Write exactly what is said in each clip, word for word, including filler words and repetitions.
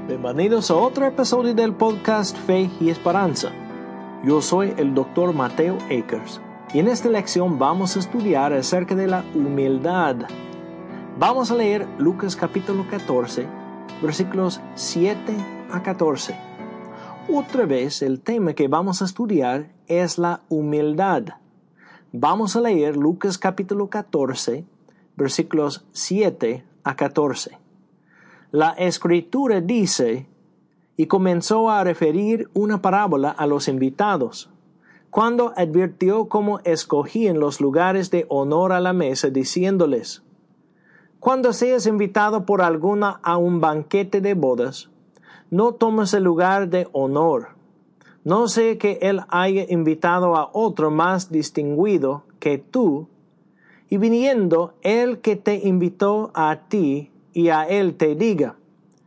Bienvenidos a otro episodio del podcast Fe y Esperanza. Yo soy el doctor Mateo Akers y en esta lección vamos a estudiar acerca de la humildad. Vamos a leer Lucas capítulo catorce, versículos siete a catorce. Otra vez el tema que vamos a estudiar es la humildad. Vamos a leer Lucas capítulo catorce, versículos siete a catorce. La Escritura dice, y comenzó a referir una parábola a los invitados, cuando advirtió cómo escogían los lugares de honor a la mesa, diciéndoles, cuando seas invitado por alguna a un banquete de bodas, no tomes el lugar de honor, no sea que él haya invitado a otro más distinguido que tú, y viniendo el que te invitó a ti, y a él te diga,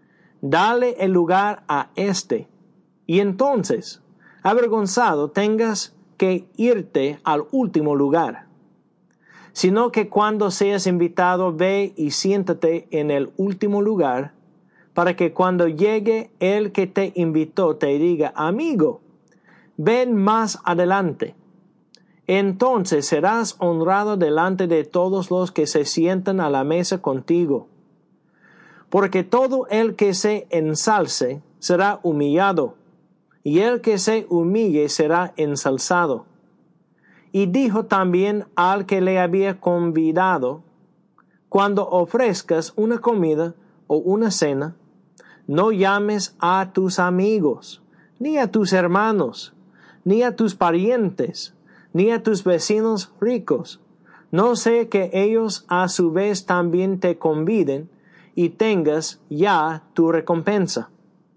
dale el lugar a éste, y entonces, avergonzado, tengas que irte al último lugar. Sino que cuando seas invitado, ve y siéntate en el último lugar, para que cuando llegue el que te invitó te diga, amigo, ven más adelante. Entonces serás honrado delante de todos los que se sientan a la mesa contigo. Porque todo el que se ensalce será humillado, y el que se humille será ensalzado. Y dijo también al que le había convidado, cuando ofrezcas una comida o una cena, no llames a tus amigos, ni a tus hermanos, ni a tus parientes, ni a tus vecinos ricos, no sea que ellos a su vez también te conviden, y tengas ya tu recompensa.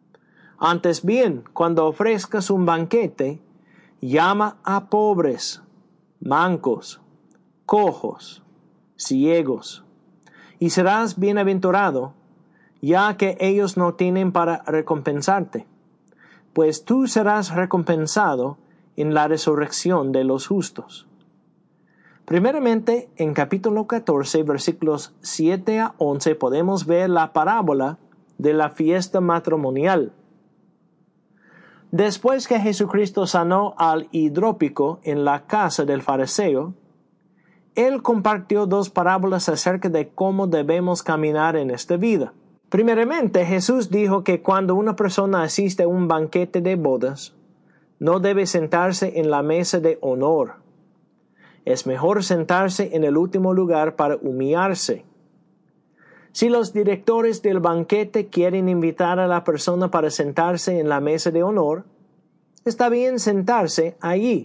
Antes bien, cuando ofrezcas un banquete, llama a pobres, mancos, cojos, ciegos, y serás bienaventurado, ya que ellos no tienen para recompensarte, pues tú serás recompensado en la resurrección de los justos. Primeramente, en capítulo catorce, versículos siete a once, podemos ver la parábola de la fiesta matrimonial. Después que Jesucristo sanó al hidrópico en la casa del fariseo, Él compartió dos parábolas acerca de cómo debemos caminar en esta vida. Primeramente, Jesús dijo que cuando una persona asiste a un banquete de bodas, no debe sentarse en la mesa de honor. Es mejor sentarse en el último lugar para humillarse. Si los directores del banquete quieren invitar a la persona para sentarse en la mesa de honor, está bien sentarse allí.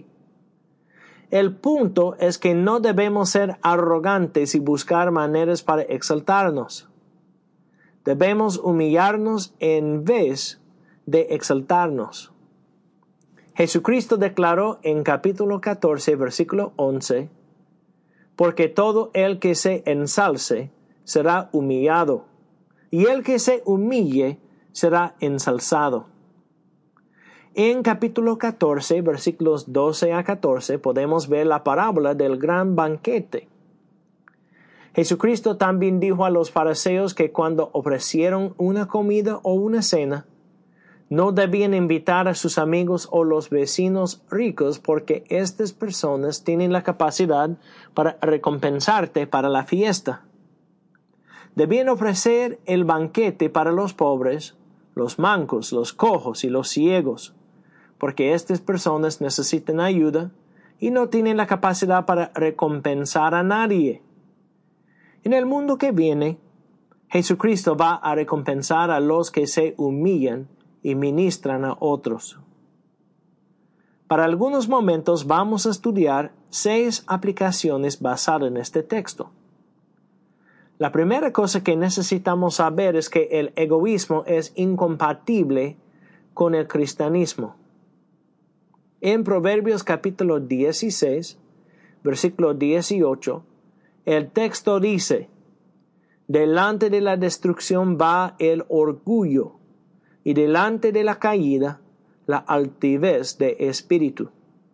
El punto es que no debemos ser arrogantes y buscar maneras para exaltarnos. Debemos humillarnos en vez de exaltarnos. Jesucristo declaró en capítulo catorce, versículo once, porque todo el que se ensalce será humillado, y el que se humille será ensalzado. En capítulo catorce, versículos doce a catorce, podemos ver la parábola del gran banquete. Jesucristo también dijo a los fariseos que cuando ofrecieron una comida o una cena, no debían invitar a sus amigos o los vecinos ricos porque estas personas tienen la capacidad para recompensarte para la fiesta. Debían ofrecer el banquete para los pobres, los mancos, los cojos y los ciegos, porque estas personas necesitan ayuda y no tienen la capacidad para recompensar a nadie. En el mundo que viene, Jesucristo va a recompensar a los que se humillan y ministran a otros. Para algunos momentos vamos a estudiar seis aplicaciones basadas en este texto. La primera cosa que necesitamos saber es que el egoísmo es incompatible con el cristianismo. En Proverbios capítulo dieciséis, versículo dieciocho, el texto dice, delante de la destrucción va el orgullo, y delante de la caída, la altivez de espíritu.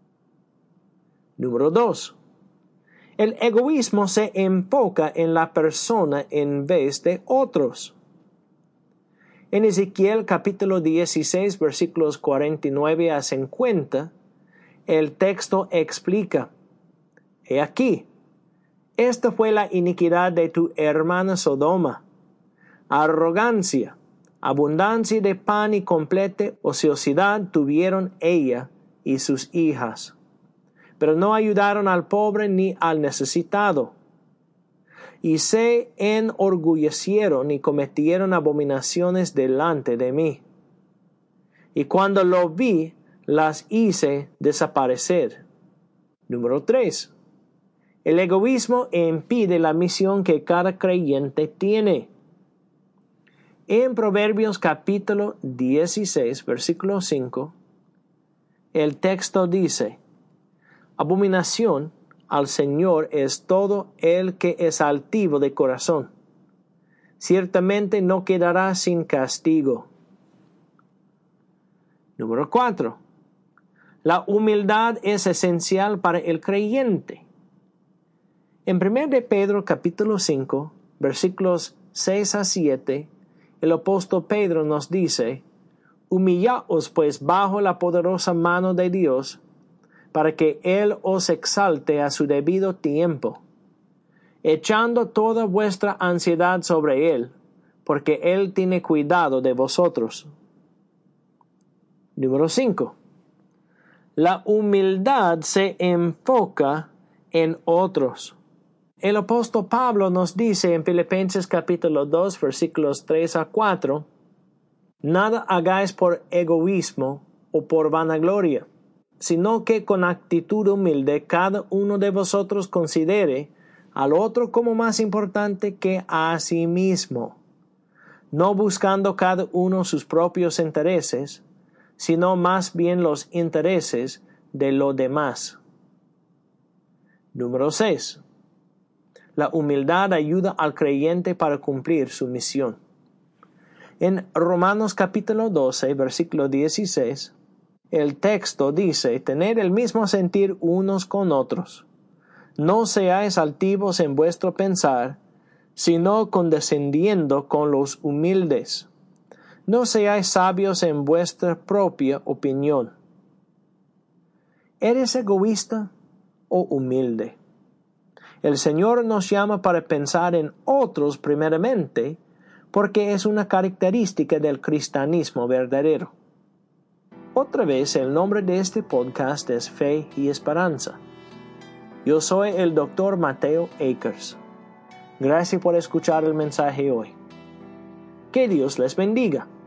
Número dos. El egoísmo se enfoca en la persona en vez de otros. En Ezequiel capítulo dieciséis versículos cuarenta y nueve a cincuenta, el texto explica: He aquí, esta fue la iniquidad de tu hermana Sodoma, arrogancia, abundancia de pan y completa ociosidad tuvieron ella y sus hijas, pero no ayudaron al pobre ni al necesitado. Y se enorgullecieron y cometieron abominaciones delante de mí. Y cuando lo vi, las hice desaparecer. Número tres. El egoísmo impide la misión que cada creyente tiene. En Proverbios capítulo dieciséis, versículo cinco, el texto dice: Abominación al Señor es todo el que es altivo de corazón. Ciertamente no quedará sin castigo. Número cuatro. La humildad es esencial para el creyente. En primera de Pedro capítulo cinco, versículos seis a siete, el apóstol Pedro nos dice: Humillaos pues bajo la poderosa mano de Dios, para que Él os exalte a su debido tiempo, echando toda vuestra ansiedad sobre Él, porque Él tiene cuidado de vosotros. Número cinco. La humildad se enfoca en otros. El apóstol Pablo nos dice en Filipenses capítulo dos, versículos tres a cuatro, Nada hagáis por egoísmo o por vanagloria, sino que con actitud humilde cada uno de vosotros considere al otro como más importante que a sí mismo, no buscando cada uno sus propios intereses, sino más bien los intereses de los demás. Número seis. La humildad ayuda al creyente para cumplir su misión. En Romanos capítulo doce, versículo dieciséis, el texto dice: Tened el mismo sentir unos con otros. No seáis altivos en vuestro pensar, sino condescendiendo con los humildes. No seáis sabios en vuestra propia opinión. ¿Eres egoísta o humilde? El Señor nos llama para pensar en otros primeramente, porque es una característica del cristianismo verdadero. Otra vez, el nombre de este podcast es Fe y Esperanza. Yo soy el doctor Mateo Akers. Gracias por escuchar el mensaje hoy. Que Dios les bendiga.